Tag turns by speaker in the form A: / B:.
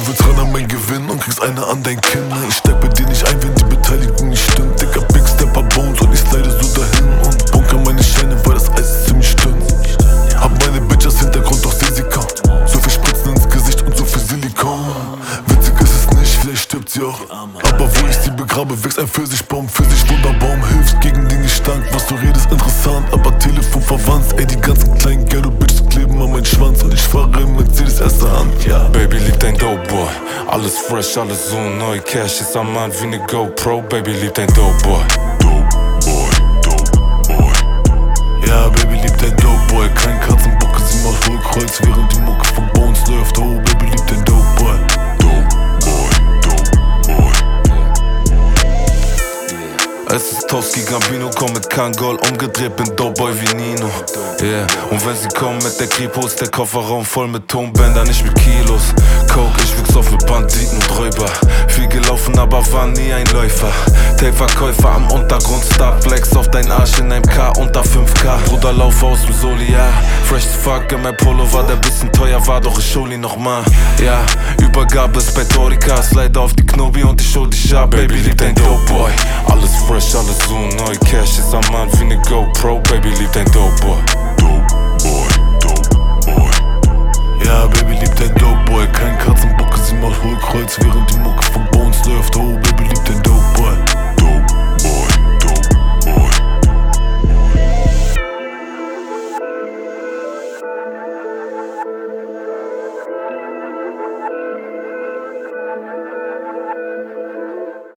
A: Du willst ran an mein Gewinn und kriegst eine an dein Kinn. Ich steig bei dir nicht ein, wenn die Beteiligung nicht stimmt. Dicker Big Stepper Bones und ich slide so dahin und bunker meine Scheine, weil das Eis ist ziemlich dünn. Hab meine Bitches Hintergrund, doch seh sie kaum. So viel Spritzen ins Gesicht und so viel Silikon. Witzig ist es nicht, vielleicht stirbt sie auch. Aber wo ich sie begrabe, wächst ein Pfirsichbaum. Pfirsich-Wunderbaum hilft gegen den Gestank. Was du redest, interessant, aber Telefon verwandt. Ey, die ganzen kleinen Ghetto-Bitches kleben an meinen Schwanz. Und ich fahre im Mercedes erste Hand, ja.
B: Baby liebt ein Dope-Boy, alles fresh, alles so neu. Cash ist am Mann wie ne GoPro. Baby liebt ein Dope-Boy.
A: Dope-Boy, Dope-Boy. Ja, Baby liebt ein Dope-Boy. Kein Katzenbucke, sie macht Hohlkreuz, während die Mucke von Bones läuft. Oh, Baby liebt ein Dope-Boy. Dope-Boy, Dope-Boy.
B: Es ist Toski Gambino, komm mit Kangol, umgedreht, bin Doughboy wie Nino. Yeah, und wenn sie kommen mit der Kripo, ist der Kofferraum voll mit Tonbändern, nicht mit Kilos. Coke, ich wuchs auf mit Banditen und Räuber. Viel gelaufen, aber war nie ein Läufer. Tape-Verkäufer am Untergrund, Starflex auf dein Arsch in einem K unter 5K. Bruder, lauf aus dem Soli, ja. Fresh as fuck, in mein Pullover, der bisschen teuer war, doch ich hol ihn nochmal. Ja, Übergabe ist bei Torika, slide auf die Knobi und ich hol dich ab. Baby liebt ein Dope-Boy, alles fresh, alles so neu. Cash ist am Mann wie ne GoPro. Baby liebt ein Dope-Boy.
A: Dope-Boy, Dope-Boy. Ja, Baby liebt ein Dope-Boy. Kein Katzenbucke, sie macht Hohlkreuz, während die Mucke von Bones läuft. Oh, Baby liebt ein Dope-Boy.